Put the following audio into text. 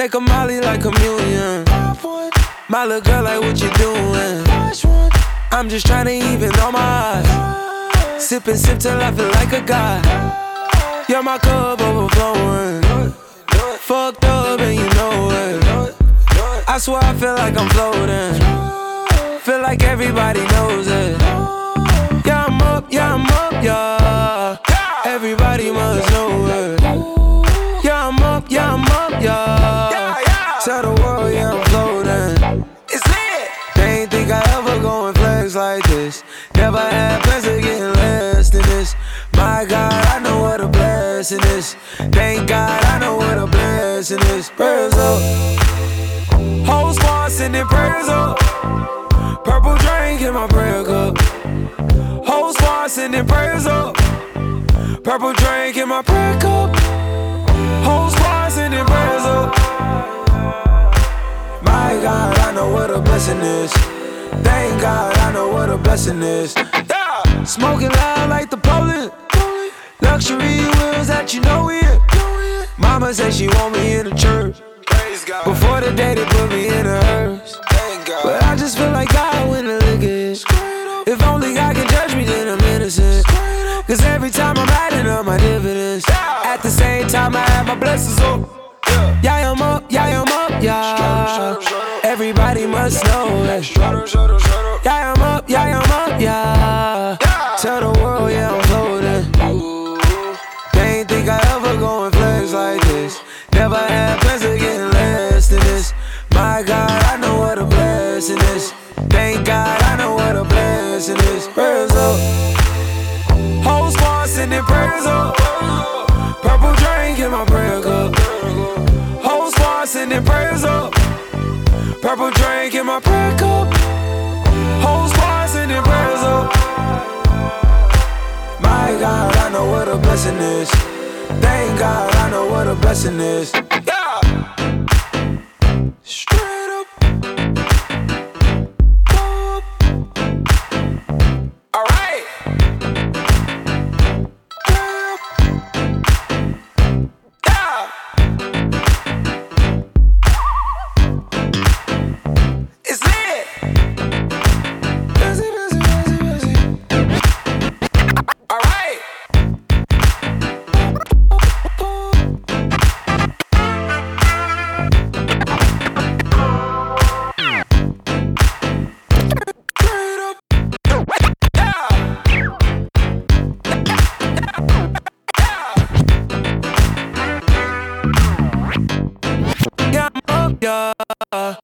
Take a molly like communion. My little girl like what you doing. I'm just tryna even on my eyes. Sip and sip till I feel like a god. You're my cup overflowing. Fucked up and you know it. I swear I feel like I'm floating. Feel like everybody knows it. Yeah, I'm up, yeah, I'm up, yeah. Everybody must know it. Yeah, I'm up, yeah, I'm up, yeah. Tell the world, yeah, I'm floating. It's lit. They ain't think I ever go and flex like this. Never had plans of getting less than this. My God, I know what a blessing is. Thank God, I know what a blessing is. Prayers up. Whole squad sending prayers up. Purple drink in my prayer cup. Whole squad sending prayers up. Purple drink in my prayer cup. Whole squad sending prayers up. My God, I know what a blessing is. Thank God, I know what a blessing is. Yeah. Smoking loud like the Poland. Luxury wheels that you know it. Mama said she want me in the church. Before the day they put me in a hearse. But I just feel like God when the liquor is. If only God can judge me, then I'm innocent. Cause every time I'm adding up my dividends, at the same time I have my blessings up. Yeah, I'm up, yeah, I'm up, yeah. Everybody must know it. Yeah, I'm up, yeah, I'm up, yeah. Tell the world, yeah, I'm floating. They ain't think I ever go and flex like this. Never had plans of getting less than this. My God, I know what a blessing is. Thank God, I know what a blessing is. Prayers up. Whole squad sending prayers up. Purple drink in my prayer cup. Whole squad sending prayers up. Purple drink in my prayer cup. Whole squad sending prayers up. My God, I know what a blessing is. Thank God, I know what a blessing is. Yeah.